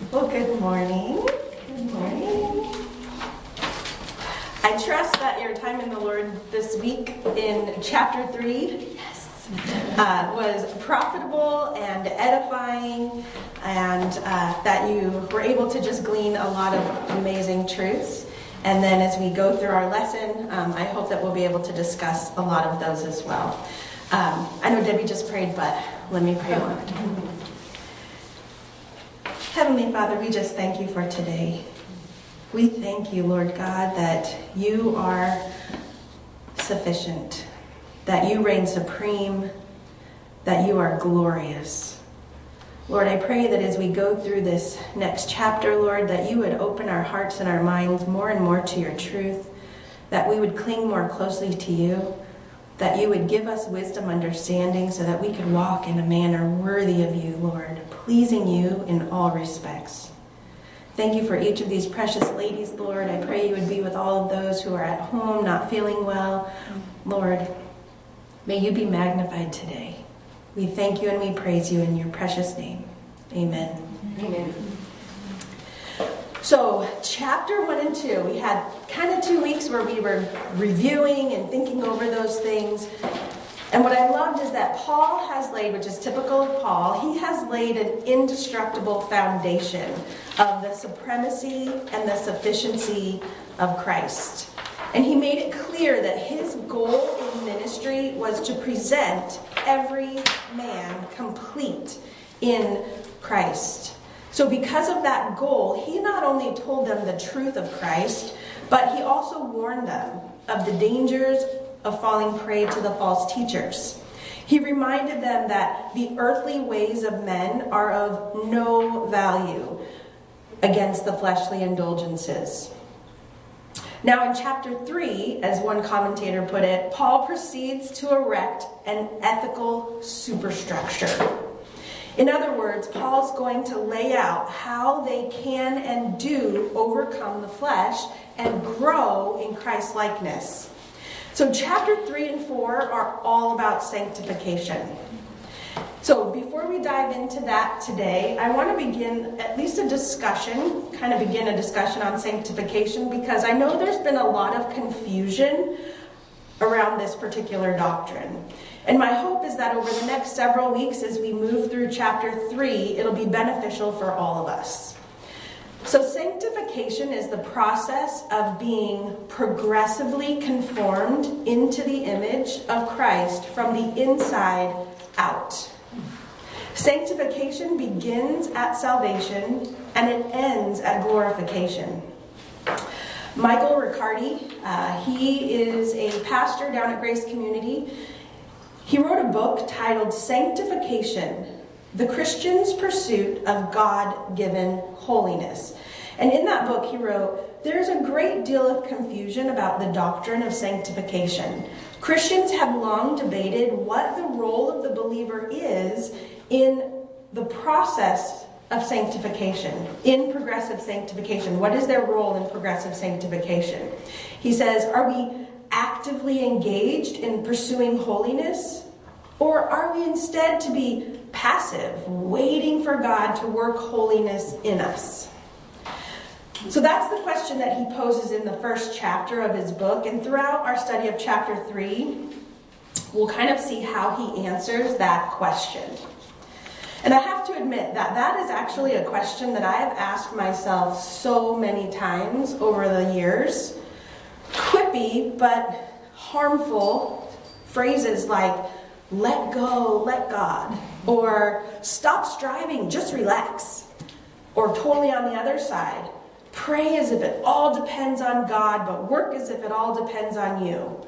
Well, good morning. Good morning. I trust that your time in the Lord this week in chapter 3 was profitable and edifying, and that you were able to just glean a lot of amazing truths. And then as we go through our lesson, I hope that we'll be able to discuss a lot of those as well. I know Debbie just prayed, but let me pray one more time. Heavenly Father, we just thank you for today. We thank you, Lord God, that you are sufficient, that you reign supreme, that you are glorious. Lord, I pray that as we go through this next chapter, Lord, that you would open our hearts and our minds more and more to your truth, that we would cling more closely to you, that you would give us wisdom, understanding, so that we could walk in a manner worthy of you, Lord, pleasing you in all respects. Thank you for each of these precious ladies, Lord. I pray you would be with all of those who are at home, not feeling well. Lord, may you be magnified today. We thank you and we praise you in your precious name. Amen. Amen. So, chapter 1 and 2, we had kind of 2 weeks where we were reviewing and thinking over those things. And what I loved is that Paul has laid, which is typical of Paul, he has laid an indestructible foundation of the supremacy and the sufficiency of Christ. And he made it clear that his goal in ministry was to present every man complete in Christ. So because of that goal, he not only told them the truth of Christ, but he also warned them of the dangers of falling prey to the false teachers. He reminded them that the earthly ways of men are of no value against the fleshly indulgences. Now in chapter 3, as one commentator put it, Paul proceeds to erect an ethical superstructure. In other words, Paul's going to lay out how they can and do overcome the flesh and grow in Christ-likeness. So chapter 3 and 4 are all about sanctification. So before we dive into that today, I want to begin at least a discussion on sanctification, because I know there's been a lot of confusion around this particular doctrine. And my hope is that over the next several weeks as we move through chapter 3, it'll be beneficial for all of us. So sanctification is the process of being progressively conformed into the image of Christ from the inside out. Sanctification begins at salvation and it ends at glorification. Michael Riccardi, he is a pastor down at Grace Community. He wrote a book titled Sanctification, the Christian's Pursuit of God-Given Holiness. And in that book he wrote, there's a great deal of confusion about the doctrine of sanctification. Christians have long debated what the role of the believer is in the process of sanctification, in progressive sanctification. What is their role in progressive sanctification? He says, are we actively engaged in pursuing holiness? Or are we instead to be passive, waiting for God to work holiness in us? So that's the question that he poses in the first chapter of his book. And throughout our study of chapter 3, we'll kind of see how he answers that question. And I have to admit that that is actually a question that I have asked myself so many times over the years. Quippy but harmful phrases like, let go, let God, or stop striving, just relax. Or totally on the other side, pray as if it all depends on God, but work as if it all depends on you.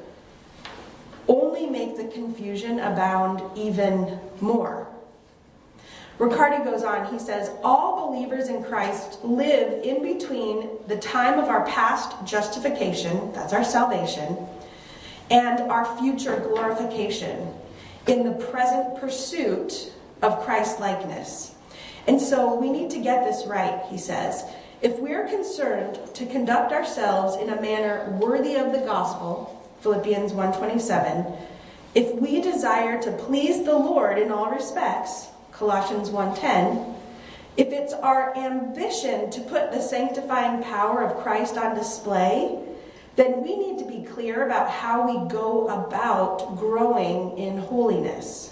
Only make the confusion abound even more. Riccardi goes on, he says, all believers in Christ live in between the time of our past justification, that's our salvation, and our future glorification in the present pursuit of Christ-likeness. And so we need to get this right, he says. If we're concerned to conduct ourselves in a manner worthy of the gospel, Philippians 1:27, if we desire to please the Lord in all respects, Colossians 1:10, If it's our ambition to put the sanctifying power of Christ on display, then we need to be clear about how we go about growing in holiness.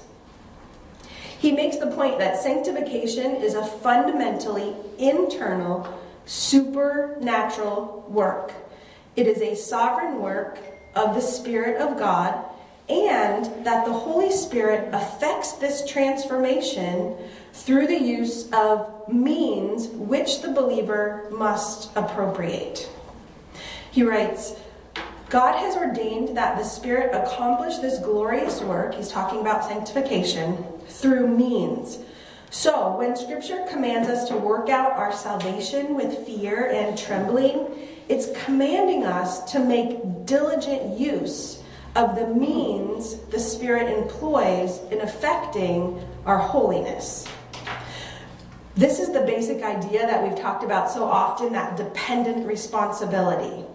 He makes the point that sanctification is a fundamentally internal, supernatural work. It is a sovereign work of the Spirit of God, and that the Holy Spirit affects this transformation through the use of means which the believer must appropriate. He writes, God has ordained that the Spirit accomplish this glorious work, he's talking about sanctification, through means. So, when Scripture commands us to work out our salvation with fear and trembling, it's commanding us to make diligent use of the means the Spirit employs in effecting our holiness. This is the basic idea that we've talked about so often, that dependent responsibility.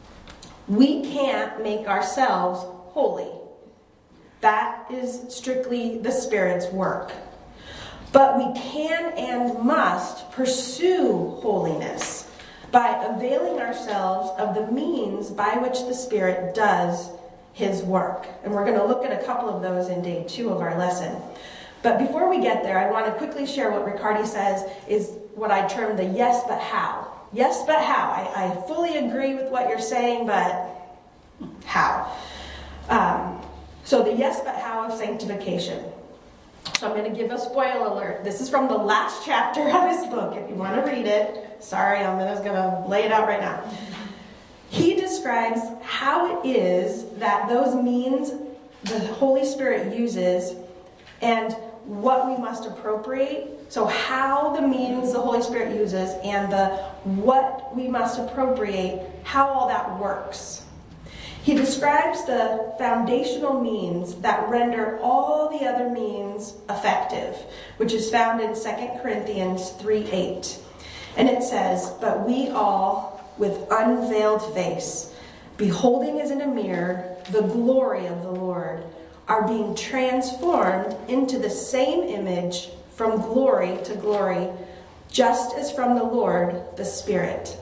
We can't make ourselves holy. That is strictly the Spirit's work. But we can and must pursue holiness by availing ourselves of the means by which the Spirit does his work. And we're going to look at a couple of those in day 2 of our lesson. But before we get there, I want to quickly share what Riccardi says is what I term the yes but how. Yes but how. I fully agree with what you're saying, but how? So the yes but how of sanctification. So I'm going to give a spoiler alert. This is from the last chapter of his book. If you want to read it, sorry, I'm just going to lay it out right now. He describes how it is that those means the Holy Spirit uses and what we must appropriate. So how the means the Holy Spirit uses and the what we must appropriate, how all that works. He describes the foundational means that render all the other means effective, which is found in 2 Corinthians 3:8. And it says, "But we all, with unveiled face, beholding as in a mirror the glory of the Lord, are being transformed into the same image from glory to glory, just as from the Lord, the Spirit."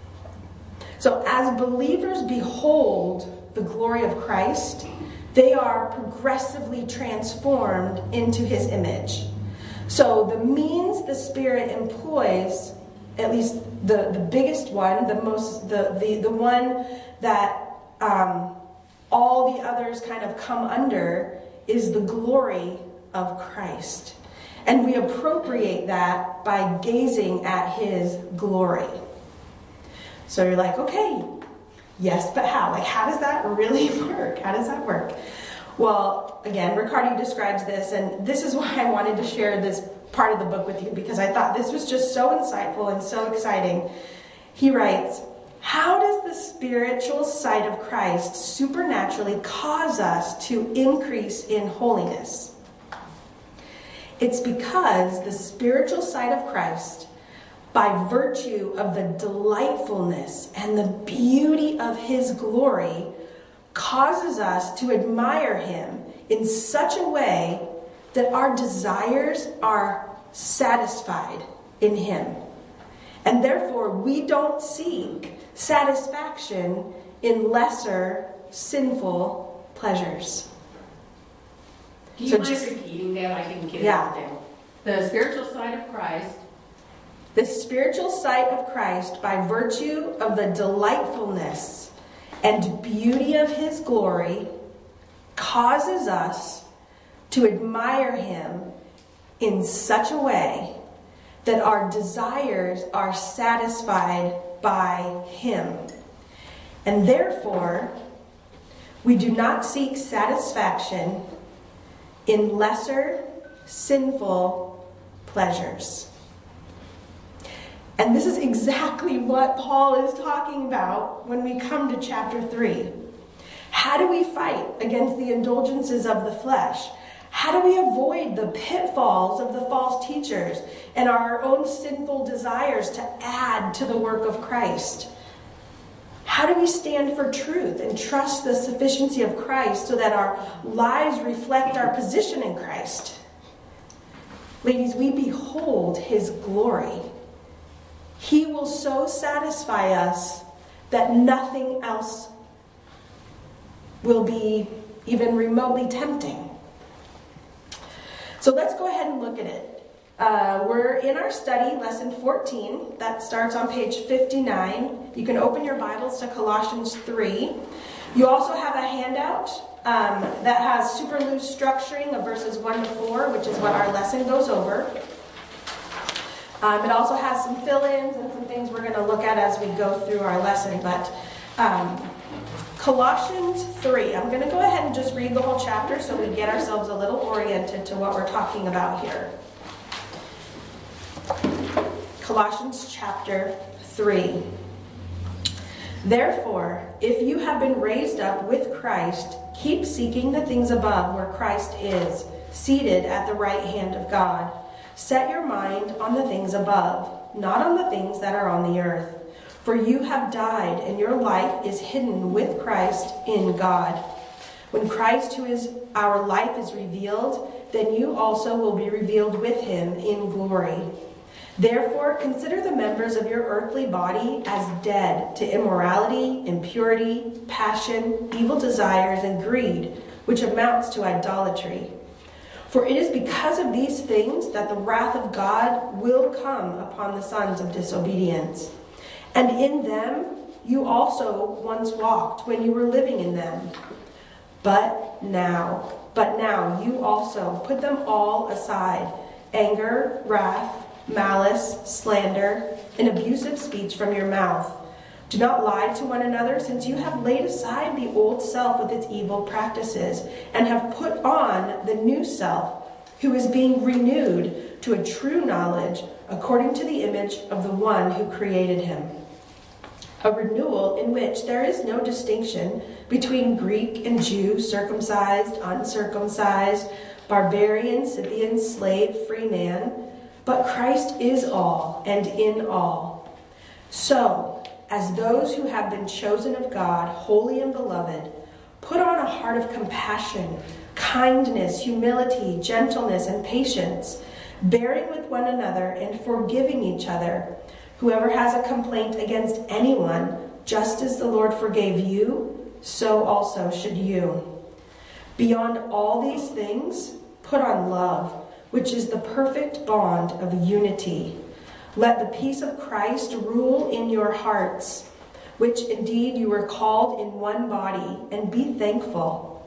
So as believers behold the glory of Christ, they are progressively transformed into his image. So the means the Spirit employs, at least the biggest one, the one that all the others kind of come under, is the glory of Christ. And we appropriate that by gazing at his glory. So you're like, okay, yes, but how? Like, how does that really work? How does that work? Well, again, Riccardi describes this, and this is why I wanted to share this part of the book with you, because I thought this was just so insightful and so exciting. He writes, how does the spiritual sight of Christ supernaturally cause us to increase in holiness? It's because the spiritual sight of Christ, by virtue of the delightfulness and the beauty of his glory, causes us to admire him in such a way that our desires are satisfied in him. And therefore, we don't seek satisfaction in lesser sinful pleasures. Do you mind repeating that? I didn't get it out there. The spiritual sight of Christ. The spiritual sight of Christ, by virtue of the delightfulness and beauty of his glory, causes us to admire him in such a way that our desires are satisfied by him. And therefore, we do not seek satisfaction in lesser sinful pleasures. And this is exactly what Paul is talking about when we come to chapter 3. How do we fight against the indulgences of the flesh? How do we avoid the pitfalls of the false teachers and our own sinful desires to add to the work of Christ? How do we stand for truth and trust the sufficiency of Christ so that our lives reflect our position in Christ? Ladies, we behold his glory. He will so satisfy us that nothing else will be even remotely tempting. So let's go ahead and look at it. We're in our study, lesson 14. That starts on page 59. You can open your Bibles to Colossians 3. You also have a handout that has super loose structuring of verses 1 to 4, which is what our lesson goes over. It also has some fill-ins and some things we're going to look at as we go through our lesson. But Colossians 3, I'm going to go ahead and just read the whole chapter so we get ourselves a little oriented to what we're talking about here. Colossians chapter 3. Therefore, if you have been raised up with Christ, keep seeking the things above where Christ is, seated at the right hand of God. Set your mind on the things above, not on the things that are on the earth. For you have died, and your life is hidden with Christ in God. When Christ, who is our life, is revealed, then you also will be revealed with him in glory. Therefore, consider the members of your earthly body as dead to immorality, impurity, passion, evil desires, and greed, which amounts to idolatry. For it is because of these things that the wrath of God will come upon the sons of disobedience. And in them you also once walked when you were living in them. But now you also put them all aside: anger, wrath, malice, slander, and abusive speech from your mouth. Do not lie to one another, since you have laid aside the old self with its evil practices, and have put on the new self, who is being renewed to a true knowledge according to the image of the one who created him. A renewal in which there is no distinction between Greek and Jew, circumcised, uncircumcised, barbarian, Scythian, slave, free man, but Christ is all and in all. So, as those who have been chosen of God, holy and beloved, put on a heart of compassion, kindness, humility, gentleness, and patience, bearing with one another and forgiving each other. Whoever has a complaint against anyone, just as the Lord forgave you, so also should you. Beyond all these things, put on love, which is the perfect bond of unity. Let the peace of Christ rule in your hearts, which indeed you were called in one body, and be thankful.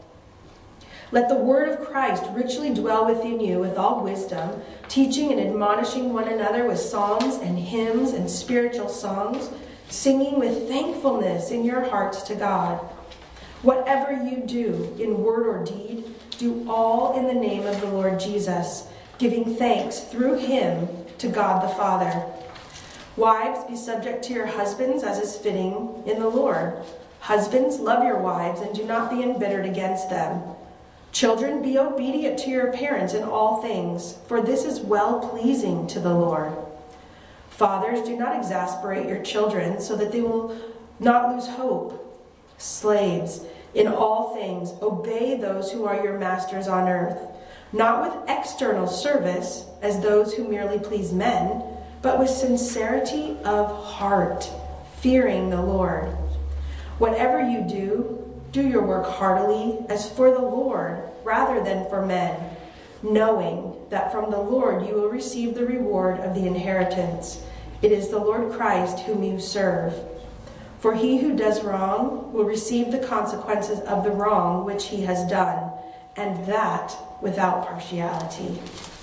Let the word of Christ richly dwell within you with all wisdom, teaching and admonishing one another with psalms and hymns and spiritual songs, singing with thankfulness in your hearts to God. Whatever you do, in word or deed, do all in the name of the Lord Jesus, giving thanks through him to God the Father. Wives, be subject to your husbands as is fitting in the Lord. Husbands, love your wives and do not be embittered against them. Children, be obedient to your parents in all things, for this is well-pleasing to the Lord. Fathers, do not exasperate your children so that they will not lose hope. Slaves, in all things, obey those who are your masters on earth, not with external service as those who merely please men, but with sincerity of heart, fearing the Lord. Whatever you do, do your work heartily as for the Lord rather than for men, knowing that from the Lord you will receive the reward of the inheritance. It is the Lord Christ whom you serve. For he who does wrong will receive the consequences of the wrong which he has done, and that without partiality.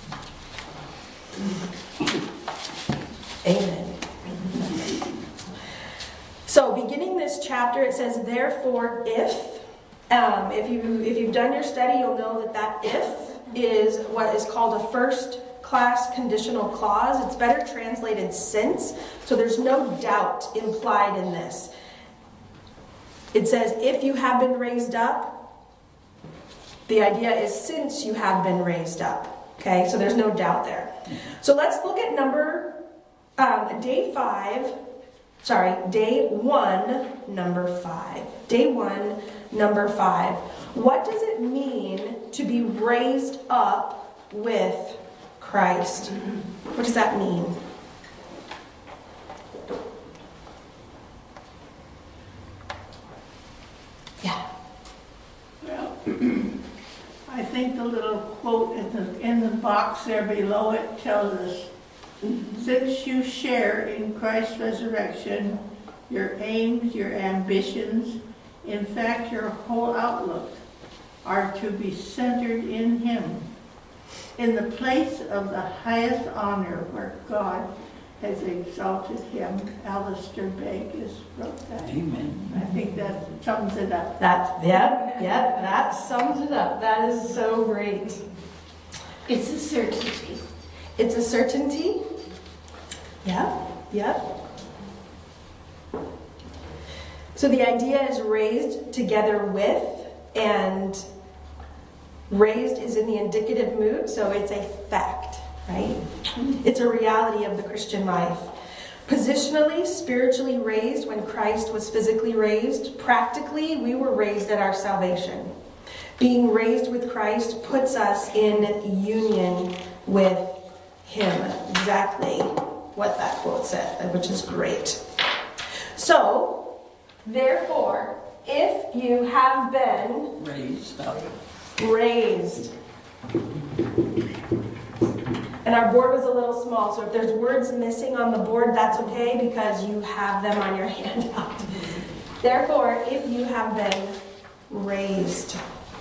Amen. So, beginning this chapter, it says, therefore, if you've done your study, you'll know that if is what is called a first-class conditional clause. It's better translated since, so there's no doubt implied in this. It says, if you have been raised up, the idea is since you have been raised up. Okay, so there's no doubt there. So let's look at day 1, number 5. Day 1, number 5. What does it mean to be raised up with Christ. What does that mean? Yeah. Well, I think the little quote in the box there below it tells us, since you share in Christ's resurrection, your aims, your ambitions, in fact your whole outlook, are to be centered in Him, in the place of the highest honor where God has exalted Him. Alistair Begg has wrote that. Amen. I think that sums it up. That sums it up. That is so great. It's a certainty. It's a certainty. Yeah. So the idea is raised together with, and raised is in the indicative mood, so it's a fact, right? It's a reality of the Christian life. Positionally, spiritually raised when Christ was physically raised. Practically, we were raised at our salvation. Being raised with Christ puts us in union with Him. Exactly what that quote said, which is great. So, therefore, if you have been raised. And our board was a little small, so if there's words missing on the board, that's okay because you have them on your handout. Therefore, if you have been raised.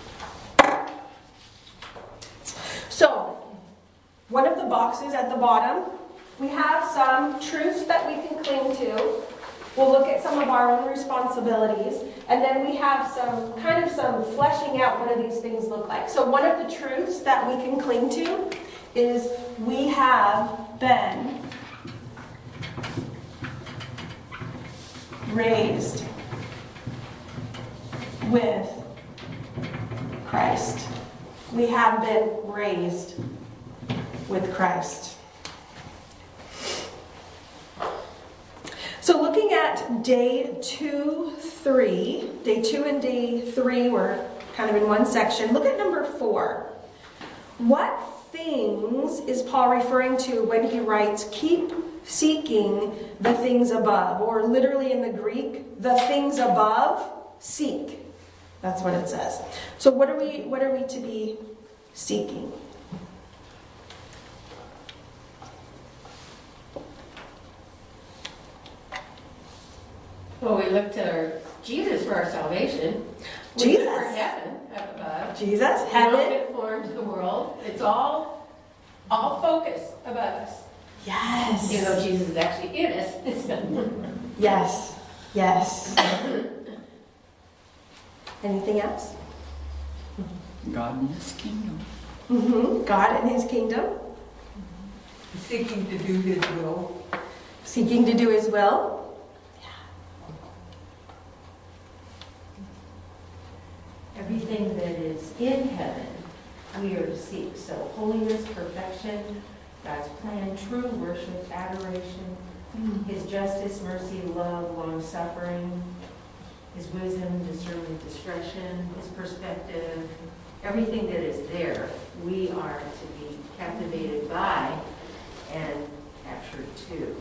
So, one of the boxes at the bottom, we have some truths that we can cling to. We'll look at some of our own responsibilities, and then we have some fleshing out what do these things look like. So one of the truths that we can cling to is we have been raised with Christ. We have been raised with Christ. So looking at day 2 and day 3 were kind of in one section. Look at number 4. What things is Paul referring to when he writes, keep seeking the things above? Or literally in the Greek, the things above, seek. That's what it says. So what are we to be seeking? Well, we look to Jesus for our salvation. We look for heaven up above. Jesus, heaven. heaven. We don't conform to the world. It's all focus above us. Yes. Even though Jesus is actually in us. Yes. Anything else? God and His kingdom. God and His kingdom. Seeking to do His will. Seeking to do His will. Everything that is in heaven, we are to seek. So holiness, perfection, God's plan, true worship, adoration, His justice, mercy, love, long-suffering, His wisdom, discernment, discretion, His perspective, everything that is there, we are to be captivated by and captured too.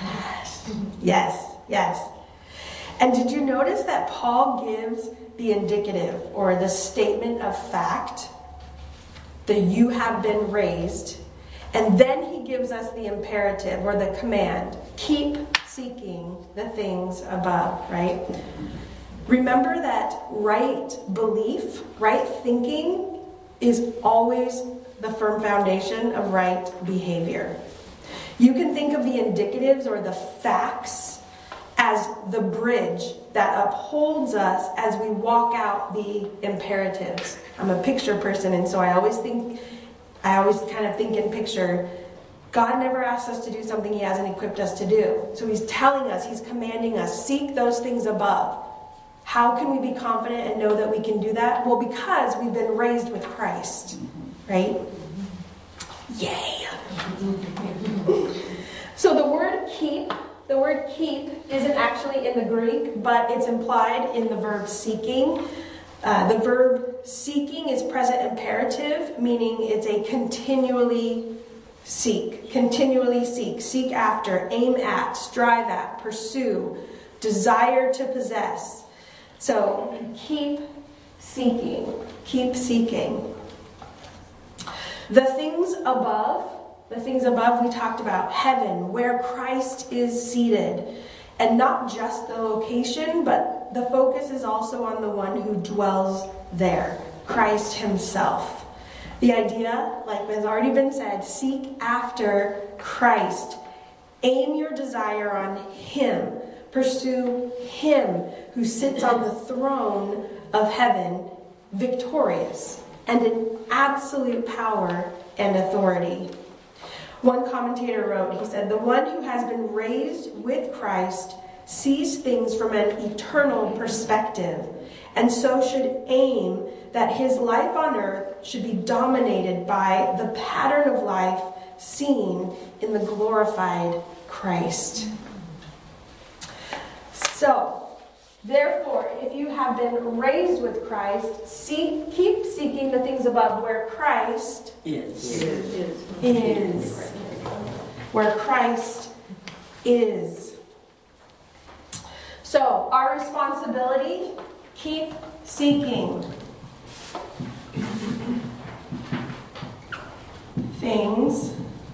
Yes. And did you notice that Paul gives the indicative or the statement of fact that you have been raised, and then he gives us the imperative or the command, keep seeking the things above, right? Remember that right belief, right thinking is always the firm foundation of right behavior. You can think of the indicatives or the facts as the bridge that upholds us as we walk out the imperatives. I'm a picture person, and so I always kind of think in picture. God never asked us to do something He hasn't equipped us to do. So He's telling us, He's commanding us, seek those things above. How can we be confident and know that we can do that? Well, because we've been raised with Christ, right? Yay! So the word keep isn't actually in the Greek, but it's implied in the verb seeking. The verb seeking is present imperative, meaning it's a continually Seek, continually seek, seek after, aim at, strive at, pursue, desire to possess. So keep seeking, keep seeking. The things above we talked about, heaven, where Christ is seated. And not just the location, but the focus is also on the one who dwells there, Christ himself. The idea, like has already been said, seek after Christ. Aim your desire on him. Pursue him who sits on the throne of heaven, victorious and in absolute power and authority. One commentator wrote, he said, the one who has been raised with Christ sees things from an eternal perspective, and so should aim that his life on earth should be dominated by the pattern of life seen in the glorified Christ. So, therefore, if you have been raised with Christ, keep seeking the things above where Christ is. Where Christ is. So, our responsibility, keep seeking things.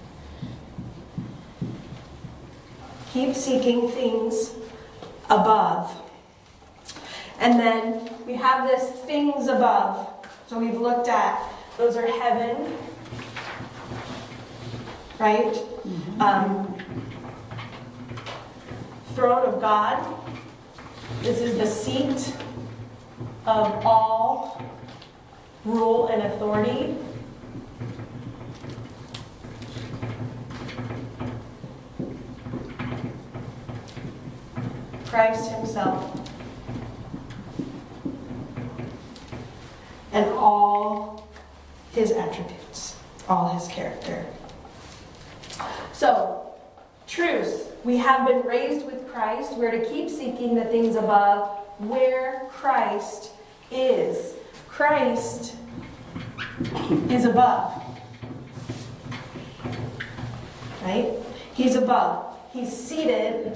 Keep seeking things above. And then we have this things above. So we've looked at, those are heaven, right? Throne of God. This is the seat of all rule and authority. Christ himself. And all his attributes, all his character. So, truth. We have been raised with Christ. We're to keep seeking the things above where Christ is. Christ is above. Right? He's above. He's seated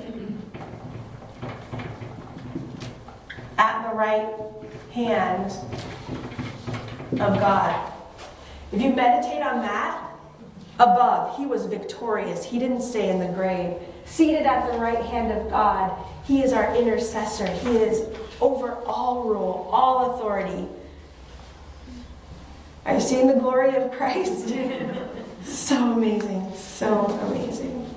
at the right hand of God. If you meditate on that, above, he was victorious. He didn't stay in the grave. Seated at the right hand of God, he is our intercessor. He is over all rule, all authority. Are you seeing the glory of Christ? So amazing, so amazing.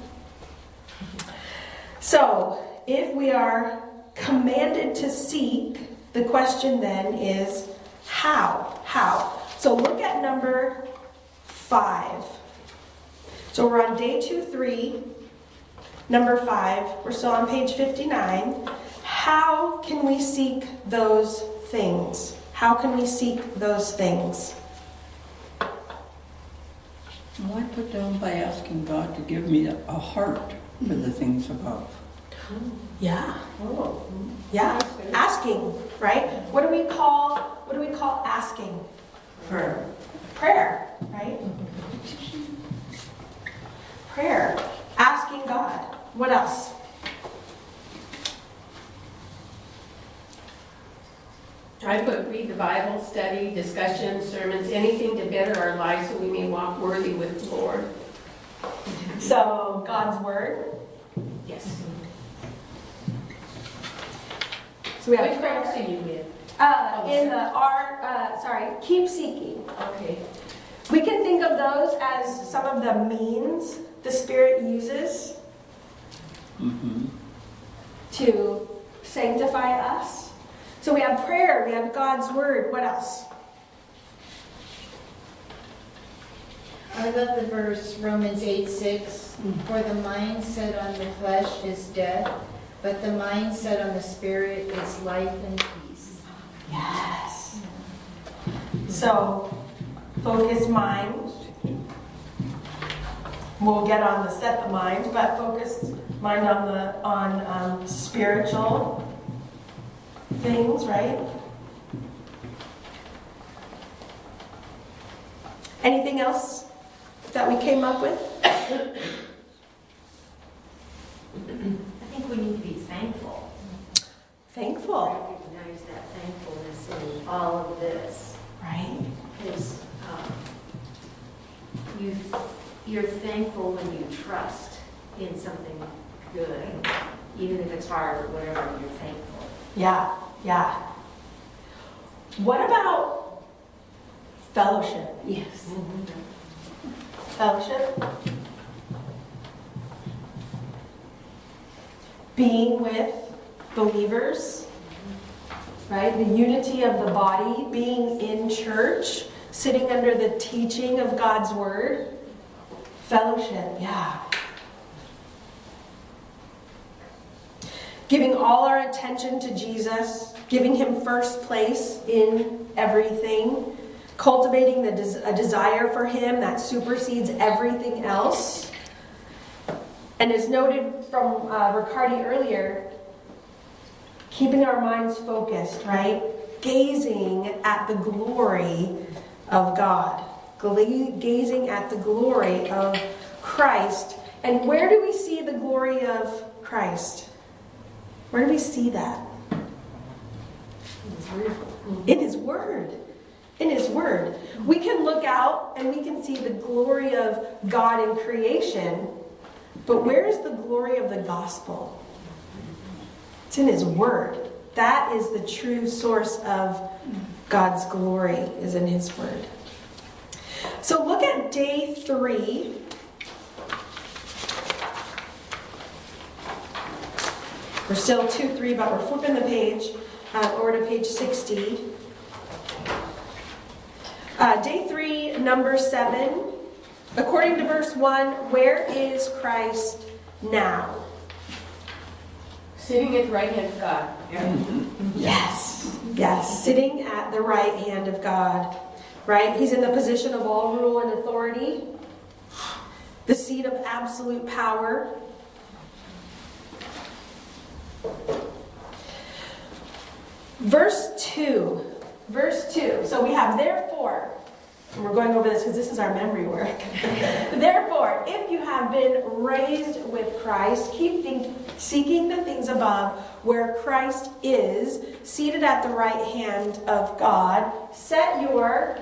So, if we are commanded to seek, the question then is how? How? So look at number 5. So we're on day 2-3, number 5. We're still on page 59. How can we seek those things? How can we seek those things? Well, I put down by asking God to give me a heart for the things above. Yeah. Yeah. Asking, right? What do we call asking? Prayer. Prayer, right? Prayer. Asking God. What else? I put read the Bible, study, discussion, sermons, anything to better our lives so we may walk worthy with the Lord. So, God's Word. Yes. So we have Which prayer. box are you in? Keep seeking. Okay. We can think of those as some of the means the Spirit uses to sanctify us. So we have prayer, we have God's Word. What else? I love the verse Romans 8:6. For the mind set on the flesh is death, but the mind set on the Spirit is life and peace. Yes. So, focused mind. We'll get on the set the mind, but focused mind on spiritual things, right? Anything else that we came up with? I think we need to be thankful. Thankful, Recognize that thankfulness in all of this. right? Because you're thankful when you trust in something good, even if it's hard or whatever, you're thankful. Yeah, yeah. What about fellowship? Yes. Fellowship? Being with believers, right? The unity of the body, being in church, sitting under the teaching of God's word. Fellowship, yeah. Giving all our attention to Jesus, giving him first place in everything, cultivating a desire for him that supersedes everything else. And as noted from Riccardi earlier, keeping our minds focused, right? Gazing at the glory of God. Gazing at the glory of Christ. And where do we see the glory of Christ? Where do we see that? In His Word. In His Word. We can look out and we can see the glory of God in creation, but where is the glory of the gospel? It's in His Word. That is the true source of God's glory, is in His Word. So look at day 3. We're still 2-3, but we're flipping the page over to page 60. Day 3, number 7. According to verse 1, where is Christ now? Sitting at the right hand of God. Yes. Yes. Sitting at the right hand of God. Right? He's in the position of all rule and authority. The seat of absolute power. Verse 2. Verse 2. So we have therefore, and we're going over this because this is our memory work. Therefore, if you have been raised with Christ, keep seeking the things above, where Christ is, seated at the right hand of God. Set your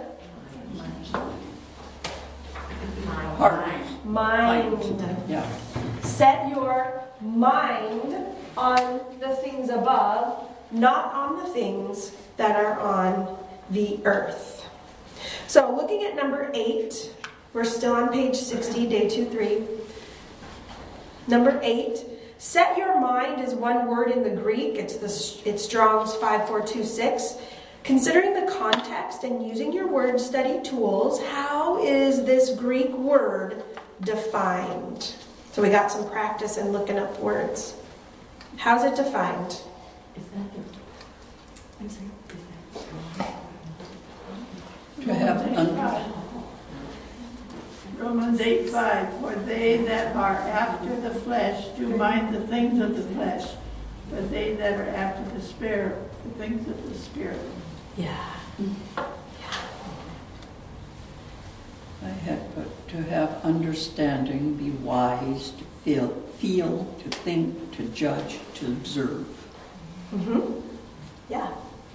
mind. Yeah. Set your mind on the things above, not on the things that are on the earth. So looking at number 8, we're still on page 60, day 2-3. Number 8, set your mind is one word in the Greek. It's Strong's 5426. Considering the context and using your word study tools, how is this Greek word defined? So we got some practice in looking up words. How's it defined? To have Romans 8:5, for they that are after the flesh do mind the things of the flesh, but they that are after the Spirit, the things of the Spirit. Yeah. I had put to have understanding, be wise, to feel, to think, to judge, to observe. Mm-hmm. Yeah.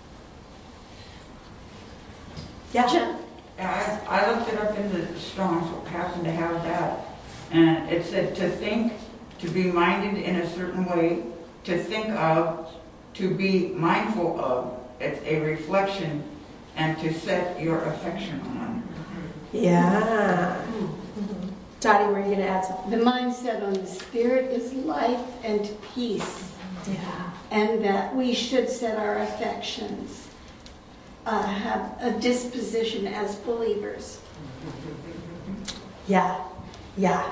Yeah. I looked it up in the Strong's, so happened to have that. And it said to think, to be minded in a certain way, to think of, to be mindful of. It's a reflection, and to set your affection on. Yeah. Dottie, were you going to add something? The mindset on the Spirit is life and peace, Yeah. and that we should set our affections, have a disposition as believers. Yeah. Yeah.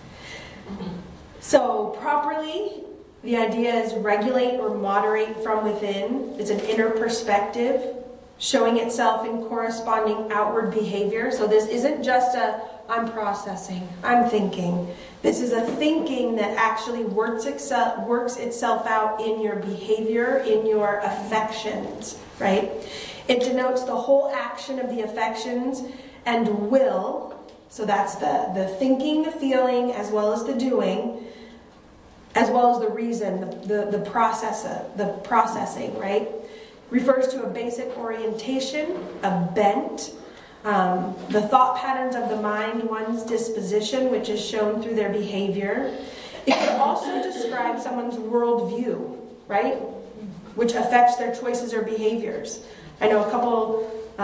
So properly, the idea is regulate or moderate from within. It's an inner perspective, showing itself in corresponding outward behavior. So this isn't just I'm processing, I'm thinking. This is a thinking that actually works itself out in your behavior, in your affections, right? It denotes the whole action of the affections and will So that's the thinking, the feeling, as well as the doing, as well as the reason, the processing, right? Refers to a basic orientation, a bent, the thought patterns of the mind, one's disposition, which is shown through their behavior. It can also describe someone's worldview, right? Which affects their choices or behaviors. I know a couple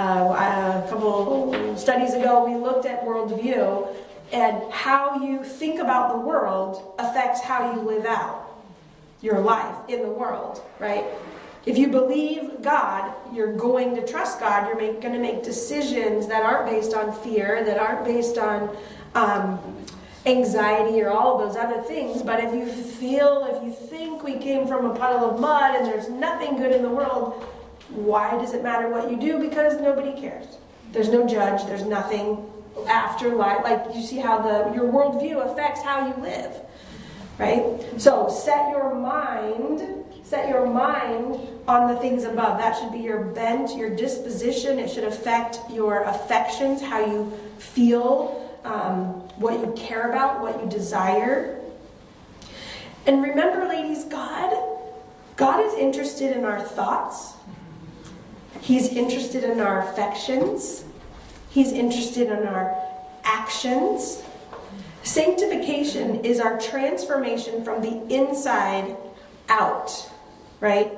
studies ago, we looked at worldview, and how you think about the world affects how you live out your life in the world, right? If you believe God, you're going to trust God. You're going to make decisions that aren't based on fear, that aren't based on anxiety or all of those other things. But if you think we came from a puddle of mud and there's nothing good in the world, why does it matter what you do? Because nobody cares. There's no judge. There's nothing afterlife. Like, you see how your worldview affects how you live, right? So set your mind on the things above. That should be your bent, your disposition. It should affect your affections, how you feel, what you care about, what you desire. And remember, ladies, God is interested in our thoughts. He's interested in our affections. He's interested in our actions. Sanctification is our transformation from the inside out, right?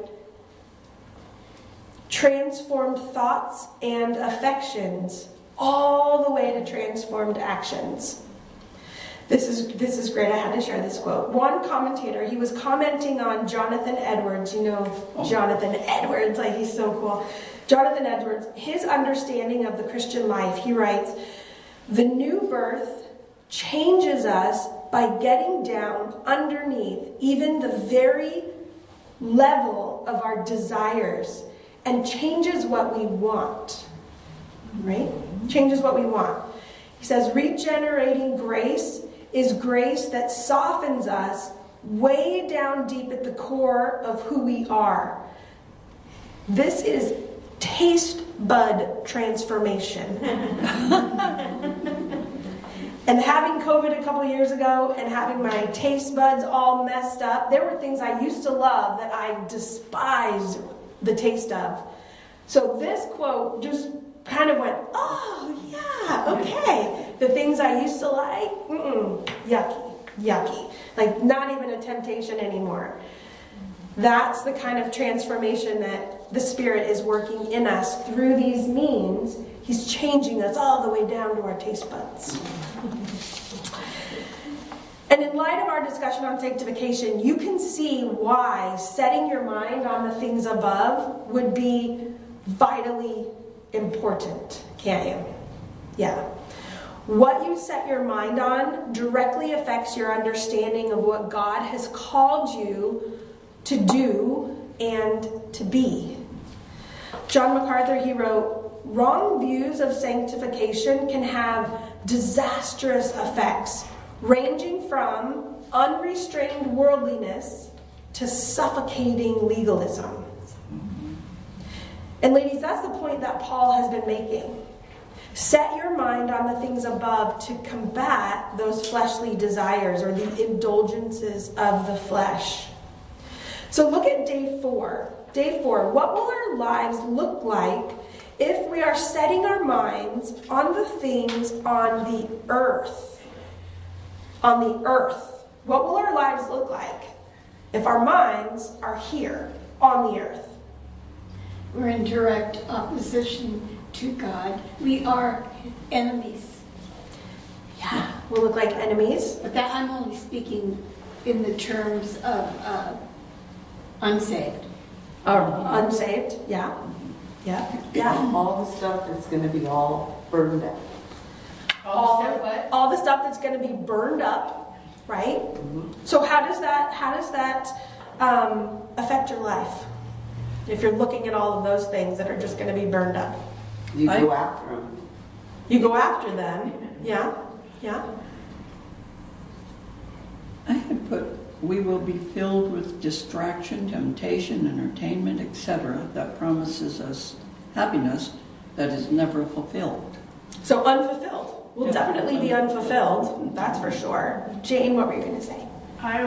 Transformed thoughts and affections, all the way to transformed actions. This is great. I had to share this quote. One commentator, he was commenting on Jonathan Edwards. You know Jonathan Edwards, like, he's so cool. Jonathan Edwards, his understanding of the Christian life, he writes, "The new birth changes us by getting down underneath even the very level of our desires and changes what we want." Right? Changes what we want. He says, regenerating grace is grace that softens us way down deep at the core of who we are. This is taste bud transformation. And having COVID a couple years ago and having my taste buds all messed up, there were things I used to love that I despised the taste of. So this quote just kind of went, oh, yeah, okay. The things I used to like, yucky. Like, not even a temptation anymore. That's the kind of transformation that the Spirit is working in us through these means. He's changing us all the way down to our taste buds. And in light of our discussion on sanctification, you can see why setting your mind on the things above would be vitally important, can't you? Yeah. What you set your mind on directly affects your understanding of what God has called you to do and to be. John MacArthur, he wrote, "Wrong views of sanctification can have disastrous effects, ranging from unrestrained worldliness to suffocating legalism." And ladies, that's the point that Paul has been making. Set your mind on the things above to combat those fleshly desires or the indulgences of the flesh. So look at day 4. Day 4, what will our lives look like if we are setting our minds on the things on the earth? On the earth. What will our lives look like if our minds are here on the earth? We're in direct opposition to God. We are enemies. Yeah, we'll look like enemies. But that I'm only speaking in the terms of unsaved. Unsaved, yeah. All the stuff that's going to be all burned up. All the stuff what? All the stuff that's going to be burned up, right? Mm-hmm. So how does that affect your life? If you're looking at all of those things that are just going to be burned up. You go after them. You go after them, yeah. I had put, we will be filled with distraction, temptation, entertainment, etc. that promises us happiness that is never fulfilled. So unfulfilled. will definitely be unfulfilled, that's for sure. Jane, what were you going to say? I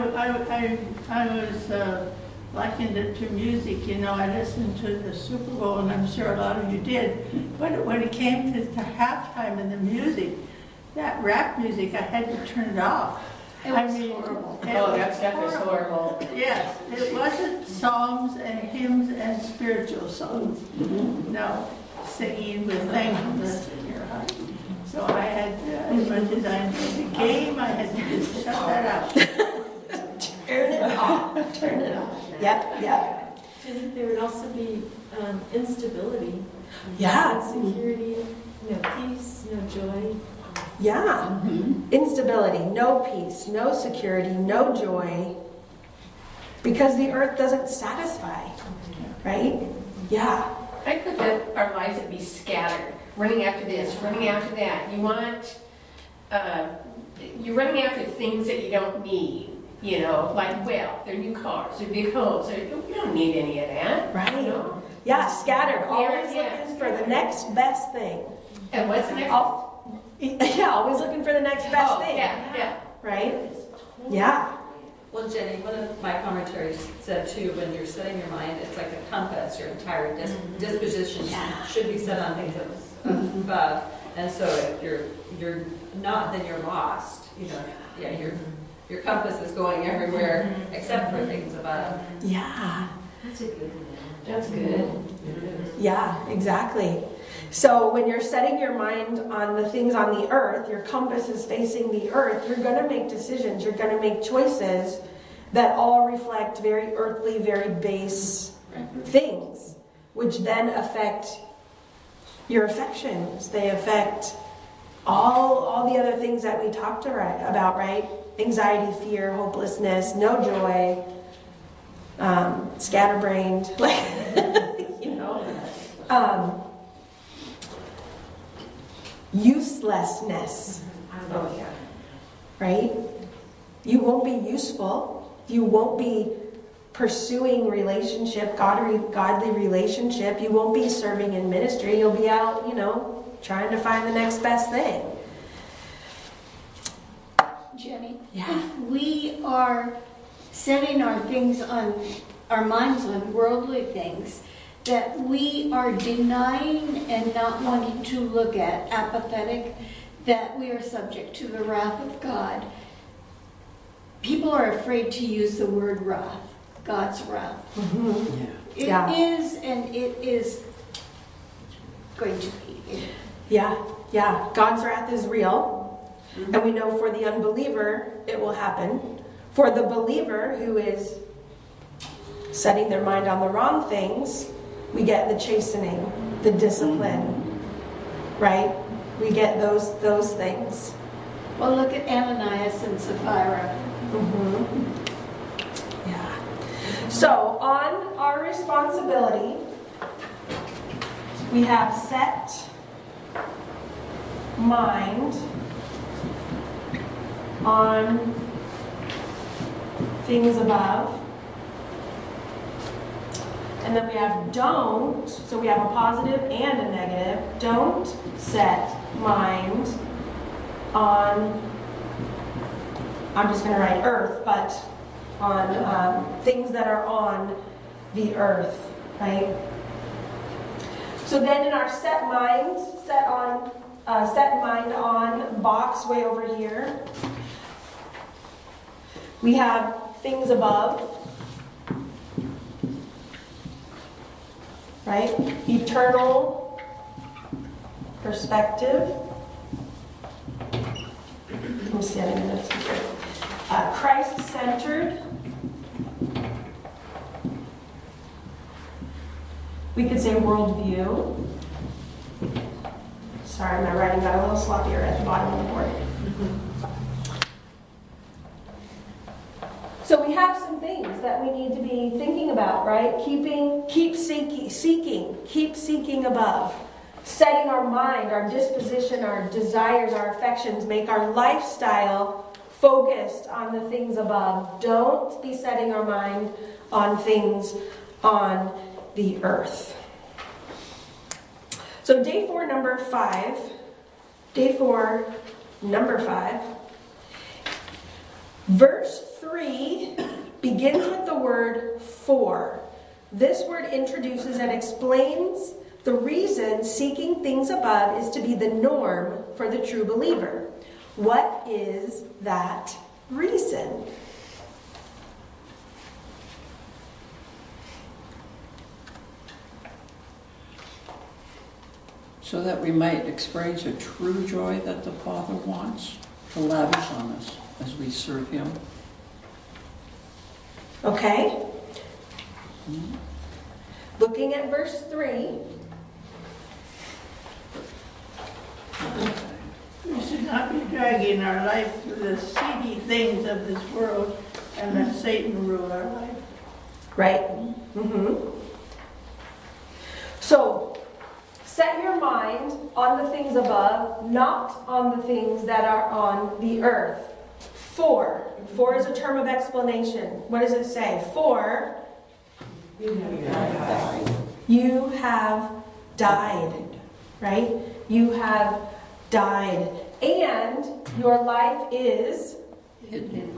was likened it to music. You know, I listened to the Super Bowl, and I'm sure a lot of you did. But when it came to halftime and the music, that rap music, I had to turn it off. It was horrible. Oh, that stuff is horrible. Yes, it wasn't songs and hymns and spiritual songs. No, singing with thankfulness in your heart. So I had, as much as I enjoyed the game, I had to just shut that out. Turn it off. Turn it off. Yep. And there would also be instability. Yeah. Insecurity, no peace, no joy. Yeah. Instability, no peace, no security, no joy. Because the earth doesn't satisfy. Right? Yeah. I could let our lives be scattered, running after this, running after that. You're running after things that you don't need, you know, like wealth, or new cars, or big homes. You don't need any of that. Right. You know? Yeah, scattered. Always Yeah. looking for the next best thing. And what's the next? Yeah, always looking for the next best thing. Yeah. Right? Yeah. Well, Jenny, one of my commentaries said too, when you're setting your mind, it's like a compass. Your entire disposition should be set on things above. And so if you're not, then you're lost. You know, your compass is going everywhere except for things above. Yeah. That's a good one. That's good. Yeah, exactly. So when you're setting your mind on the things on the earth, your compass is facing the earth, you're going to make decisions, you're going to make choices that all reflect very earthly, very base things, which then affect your affections. They affect all the other things that we talked about, right? Anxiety, fear, hopelessness, no joy, scatterbrained, like, you know. Uselessness. Oh, yeah. Right? You won't be useful. You won't be pursuing relationship, godly relationship. You won't be serving in ministry. You'll be out, you know, trying to find the next best thing. Jenny, Yeah. if we are setting our minds on worldly things, that we are denying and not wanting to look at, apathetic, that we are subject to the wrath of God. People are afraid to use the word wrath, God's wrath. Mm-hmm. It is, and it is going to be. Yeah. God's wrath is real. Mm-hmm. And we know for the unbeliever, it will happen. For the believer who is setting their mind on the wrong things, we get the chastening, the discipline, right? We get those things. Well, look at Ananias and Sapphira. Mm-hmm. Yeah. So on our responsibility, we have set mind on things above. And then we have don't, so we have a positive and a negative. Don't set mind on, I'm just going to write earth, but on things that are on the earth, right? So then in our set mind on box way over here, we have things above. Right? Eternal perspective. Let me see, I didn't notice here. Christ-centered. We could say worldview. Sorry, my writing got a little sloppier at the bottom of the board. So we have some things that we need to be thinking about, right? Keep seeking above. Setting our mind, our disposition, our desires, our affections, make our lifestyle focused on the things above. Don't be setting our mind on things on the earth. So day 4, number 5. Day 4, number 5. Verse 3 begins with the word for. This word introduces and explains the reason seeking things above is to be the norm for the true believer. What is that reason? So that we might experience a true joy that the Father wants to lavish on us as we serve Him. Okay? Looking at verse 3. We should not be dragging our life through the seedy things of this world and let Satan rule our life. Right? So, set your mind on the things above, not on the things that are on the earth. For. For is a term of explanation. What does it say? For you have died. Right? You have died. And your life is hidden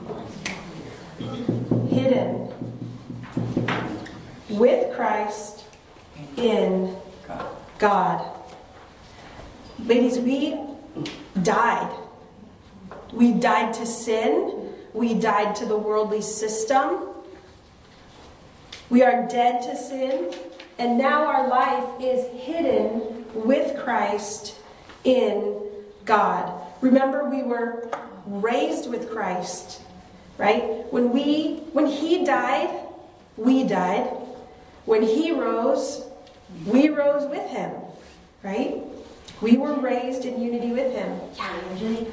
with Christ in God. Ladies, we died. We died to sin. We died to the worldly system. We are dead to sin. And now our life is hidden with Christ in God. Remember, we were raised with Christ, right? When He died, we died. When He rose, we rose with Him, right? We were raised in unity with Him. Yeah, and Jenny,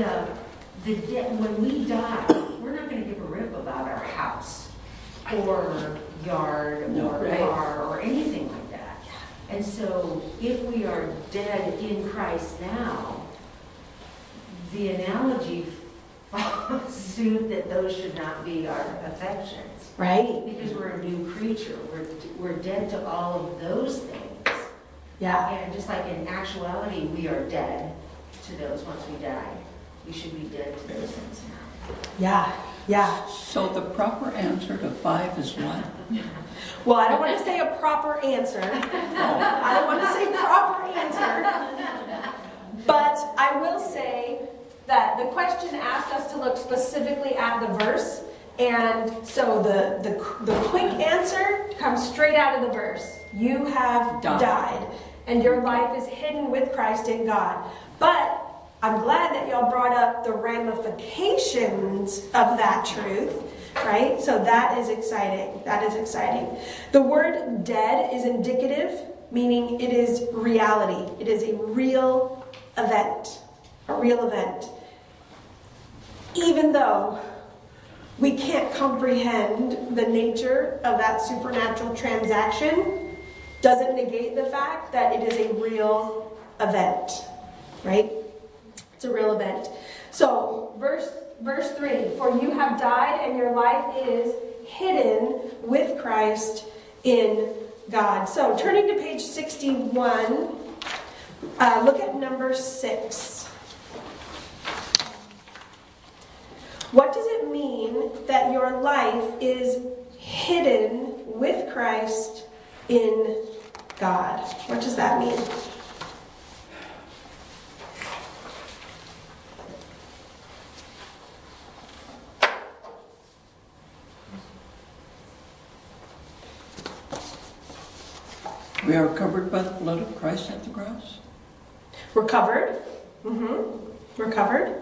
when we die, we're not going to give a rip about our house or yard or car or anything like that. And so if we are dead in Christ now, the analogy follows suit that those should not be our affections. Right. Because we're a new creature. We're dead to all of those things. Yeah. And just like in actuality, we are dead to those once we die. We should be dead to those things now. Yeah. Yeah. So the proper answer to 5 is what? Well, I don't want to say a proper answer. I don't want to say proper answer. But I will say that the question asked us to look specifically at the verse. And so the quick answer comes straight out of the verse. You have died. And your life is hidden with Christ in God. But I'm glad that y'all brought up the ramifications of that truth, right? So that is exciting. That is exciting. The word dead is indicative, meaning it is reality. It is a real event. A real event. Even though we can't comprehend the nature of that supernatural transaction, doesn't negate the fact that it is a real event, right? It's a real event. So, verse 3, for you have died and your life is hidden with Christ in God. So, turning to page 61, look at number 6. What does it mean that your life is hidden with Christ in God? What does that mean? We are covered by the blood of Christ at the cross. We're covered. We're covered.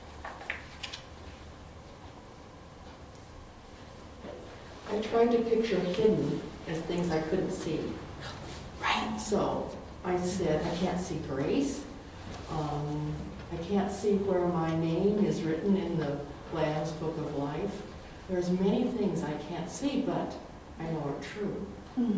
I tried to picture hidden as things I couldn't see. Right. So I said, I can't see grace. I can't see where my name is written in the Lamb's Book of Life. There's many things I can't see, but I know are true.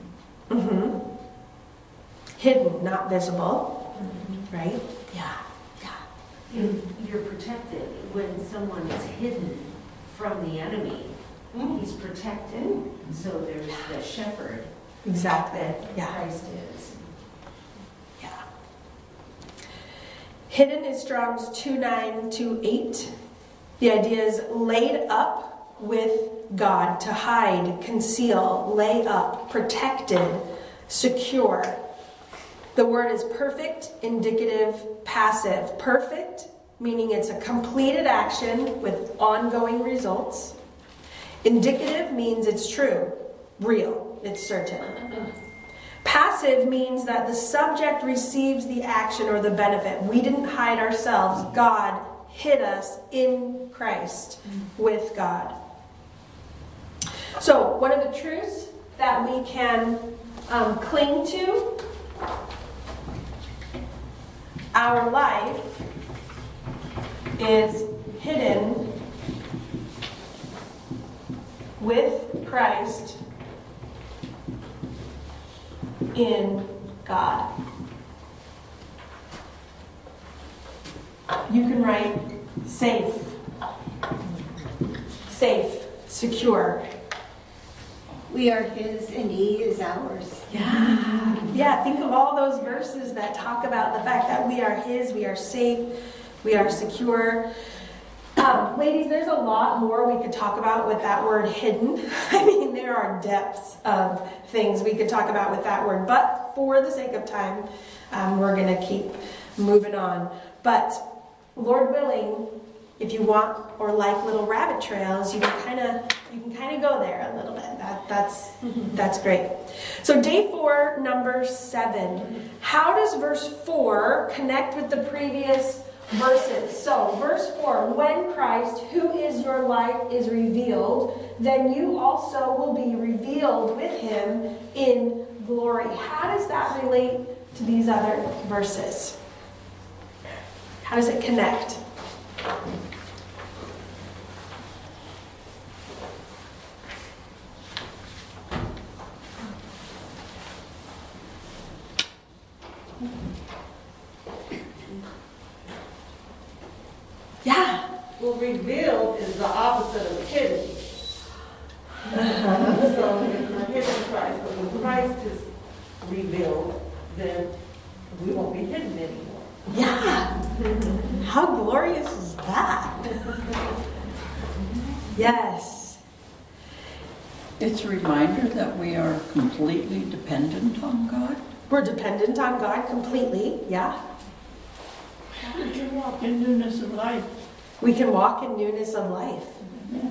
Hidden, not visible. Right? Yeah. You're protected. When someone is hidden from the enemy, he's protected. So there's the shepherd Exactly. that Christ is. Yeah. Hidden is Strong's 2928. The idea is laid up with God, to hide, conceal, lay up, protected, secure. The word is perfect, indicative, passive. Perfect, meaning it's a completed action with ongoing results. Indicative means it's true, real, it's certain. Passive means that the subject receives the action or the benefit. We didn't hide ourselves. God hid us in Christ with God. So, one of the truths that we can cling to, our life is hidden with Christ in God. You can write safe, secure. We are His and He is ours. Yeah, think of all those verses that talk about the fact that we are His, we are safe, we are secure. Ladies, there's a lot more we could talk about with that word hidden. I mean, there are depths of things we could talk about with that word. But for the sake of time, we're going to keep moving on. But Lord willing, if you want or like little rabbit trails, you can kind of go there a little bit. That's great. So day 4, number 7. How does verse 4 connect with the previous verses? So verse 4, when Christ, who is your life, is revealed, then you also will be revealed with Him in glory. How does that relate to these other verses? How does it connect? Yeah. Well, revealed is the opposite of hidden. So if we're hidden in Christ, but when Christ is revealed, then we won't be hidden anymore. Yeah. How glorious is that? Yes. It's a reminder that we are completely dependent on God. We're dependent on God completely. Yeah. We can walk in newness of life. We can walk in newness of life. Yeah.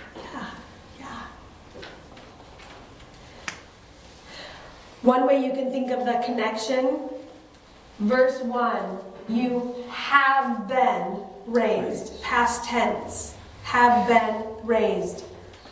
One way you can think of the connection, verse 1, you have been raised. Past tense. Have been raised.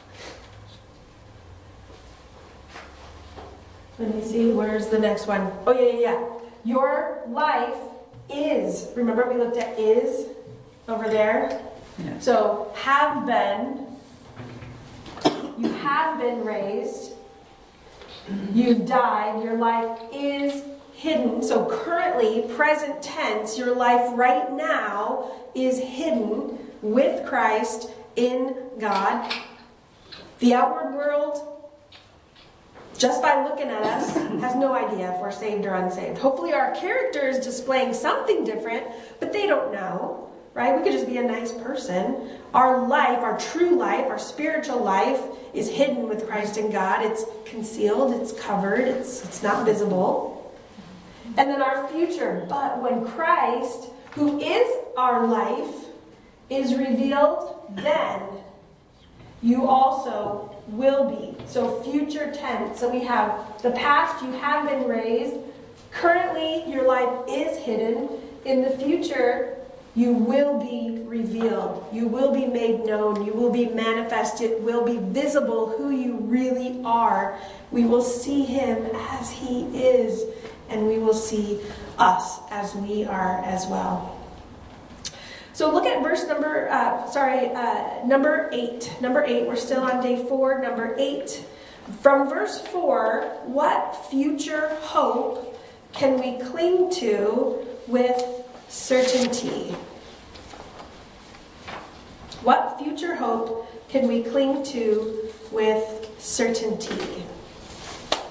Let me see, where's the next one? Oh, yeah. Your life is. Remember we looked at is over there? Yeah. So, have been. You have been raised. You've died. Your life is hidden. So currently, present tense, your life right now is hidden with Christ in God. The outward world, just by looking at us, has no idea if we're saved or unsaved. Hopefully our character is displaying something different, but they don't know, right? We could just be a nice person. Our life, our true life, our spiritual life is hidden with Christ in God. It's concealed, it's covered, it's not visible. And then our future. But when Christ, who is our life, is revealed, then you also will be. So future tense. So we have the past, you have been raised. Currently, your life is hidden. In the future, you will be revealed. You will be made known. You will be manifested. It will be visible who you really are. We will see Him as He is, and we will see us as we are as well. So look at verse number 8. Number 8, we're still on day 4, number 8. From verse 4, what future hope can we cling to with certainty? What future hope can we cling to with certainty?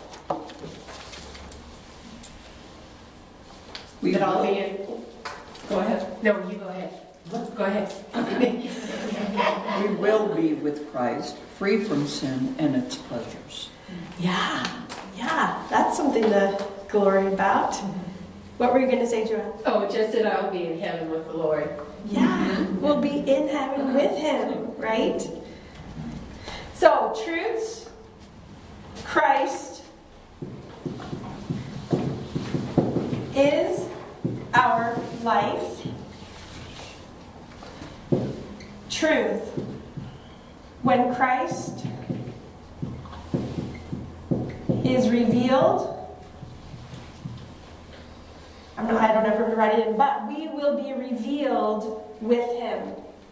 That I'll be Go ahead. No, you go ahead. Go ahead. We will be with Christ, free from sin and its pleasures. Yeah, that's something to glory about. What were you going to say, Joanne? Oh, just that I'll be in heaven with the Lord. Yeah, we'll be in heaven with him, right? So, truths, Christ is our life. Truth, when Christ is revealed, I don't ever write it in, but we will be revealed with him.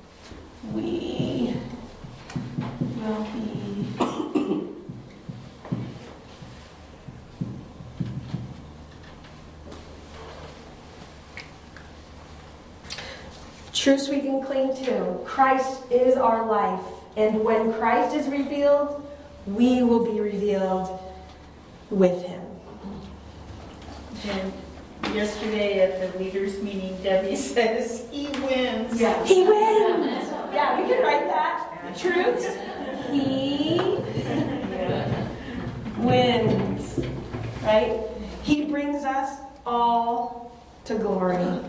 We will be truths we can cling to. Christ is our life, and when Christ is revealed, we will be revealed with him. And yesterday at the leaders' meeting, Debbie says, he wins. Yeah. He wins. Yeah, we can write that. Truths. He wins. Right? He brings us all to glory.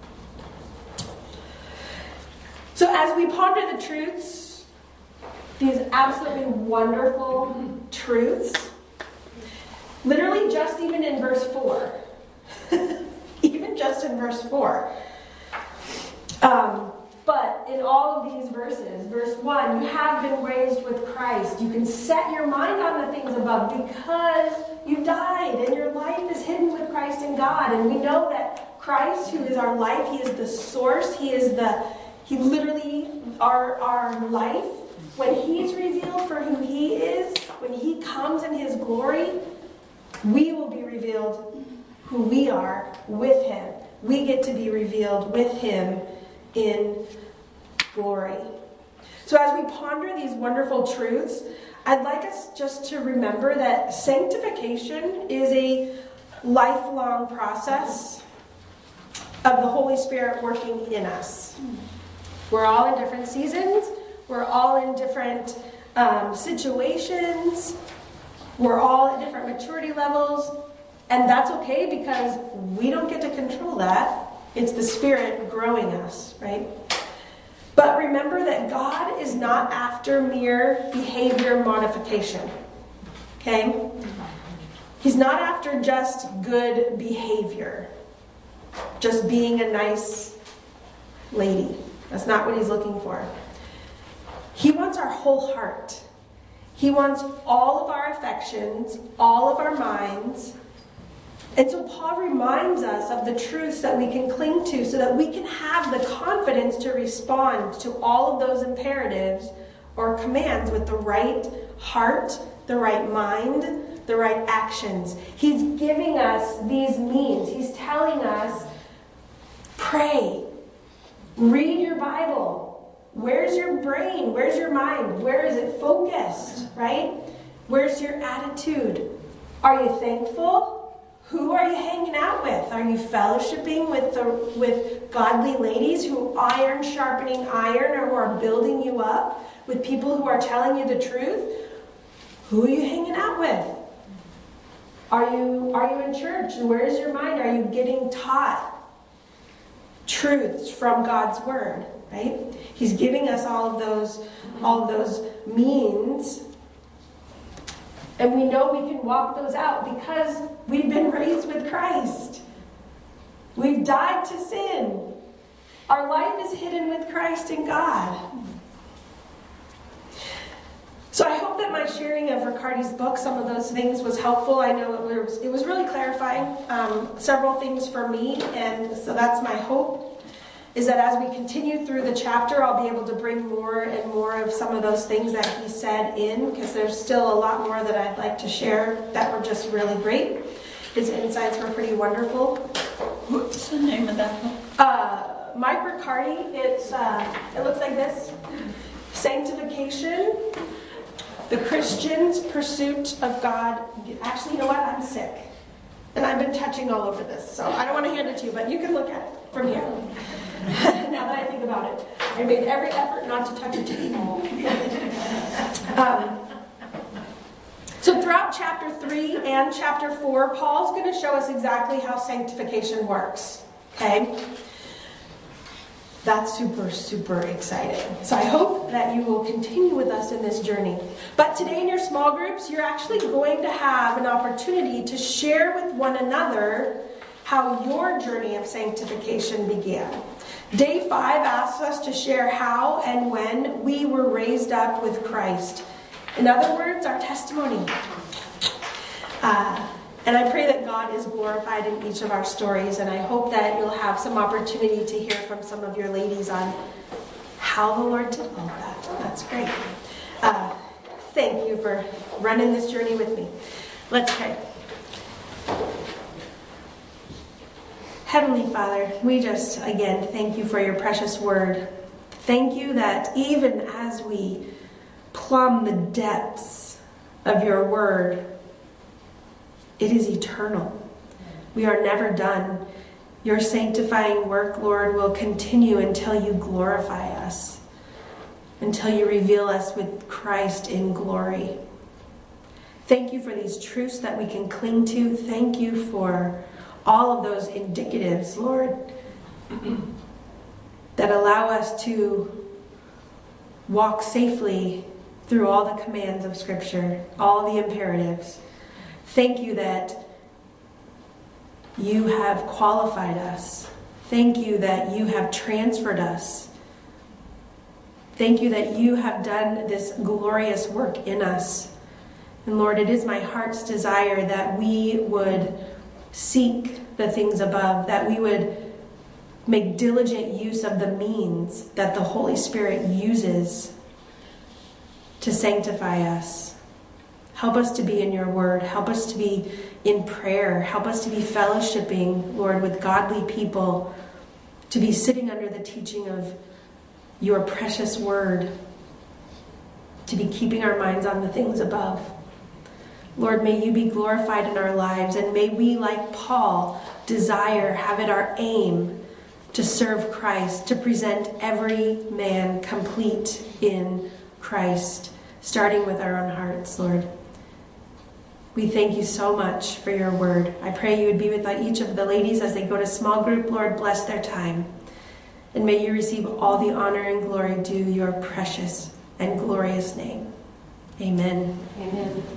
So as we ponder the truths, these absolutely wonderful truths, literally just even in verse 4, even just in verse 4. But in all of these verses, verse 1, you have been raised with Christ. You can set your mind on the things above because you died and your life is hidden with Christ in God. And we know that Christ, who is our life, he is the source. He literally our life. When he's revealed for who he is, when he comes in his glory, we will be revealed who we are with him. We get to be revealed with him in glory. So as we ponder these wonderful truths, I'd like us just to remember that sanctification is a lifelong process of the Holy Spirit working in us. We're all in different seasons. We're all in different situations. We're all at different maturity levels. And that's okay because we don't get to control that. It's the Spirit growing us, right? But remember that God is not after mere behavior modification. Okay? He's not after just good behavior. Just being a nice lady. That's not what he's looking for. He wants our whole heart. He wants all of our affections, all of our minds. And so Paul reminds us of the truths that we can cling to so that we can have the confidence to respond to all of those imperatives or commands with the right heart, the right mind, the right actions. He's giving us these means. He's telling us, pray, read your Bible. Where's your brain? Where's your mind? Where is it focused, right? Where's your attitude? Are you thankful? Who are you hanging out with? Are you fellowshipping with godly ladies who iron sharpening iron or who are building you up? With people who are telling you the truth? Who are you hanging out with? Are you in church? And where's your mind? Are you getting taught truths from God's word? Right? He's giving us all of those means. And we know we can walk those out because we've been raised with Christ. We've died to sin. Our life is hidden with Christ in God. So I hope that my sharing of Riccardi's book, some of those things, was helpful. I know it was really clarifying several things for me, and so that's my hope, is that as we continue through the chapter, I'll be able to bring more and more of some of those things that he said in, because there's still a lot more that I'd like to share that were just really great. His insights were pretty wonderful. What's the name of that book? Mike Riccardi, it looks like this. Sanctification, the Christian's Pursuit of God. Actually, you know what? I'm sick. And I've been touching all over this, so I don't want to hand it to you, but you can look at it from here. Now that I think about it, I made every effort not to touch it to you. So throughout chapter 3 and chapter 4, Paul's going to show us exactly how sanctification works. Okay? That's super, super exciting. So I hope that you will continue with us in this journey. But today in your small groups, you're actually going to have an opportunity to share with one another how your journey of sanctification began. Day 5 asks us to share how and when we were raised up with Christ. In other words, our testimony. And I pray that God is glorified in each of our stories, and I hope that you'll have some opportunity to hear from some of your ladies on how the Lord did all that. That's great. Thank you for running this journey with me. Let's pray. Heavenly Father, we just, again, thank you for your precious word. Thank you that even as we plumb the depths of your word, it is eternal. We are never done. Your sanctifying work, Lord, will continue until you glorify us, until you reveal us with Christ in glory. Thank you for these truths that we can cling to. Thank you for all of those indicatives, Lord, that allow us to walk safely through all the commands of Scripture, all the imperatives. Thank you that you have qualified us. Thank you that you have transferred us. Thank you that you have done this glorious work in us. And Lord, it is my heart's desire that we would seek the things above, that we would make diligent use of the means that the Holy Spirit uses to sanctify us. Help us to be in your word. Help us to be in prayer. Help us to be fellowshipping, Lord, with godly people, to be sitting under the teaching of your precious word, to be keeping our minds on the things above. Lord, may you be glorified in our lives, and may we, like Paul, desire, have it our aim to serve Christ, to present every man complete in Christ, starting with our own hearts, Lord. We thank you so much for your word. I pray you would be with each of the ladies as they go to small group. Lord, bless their time. And may you receive all the honor and glory due your precious and glorious name. Amen. Amen.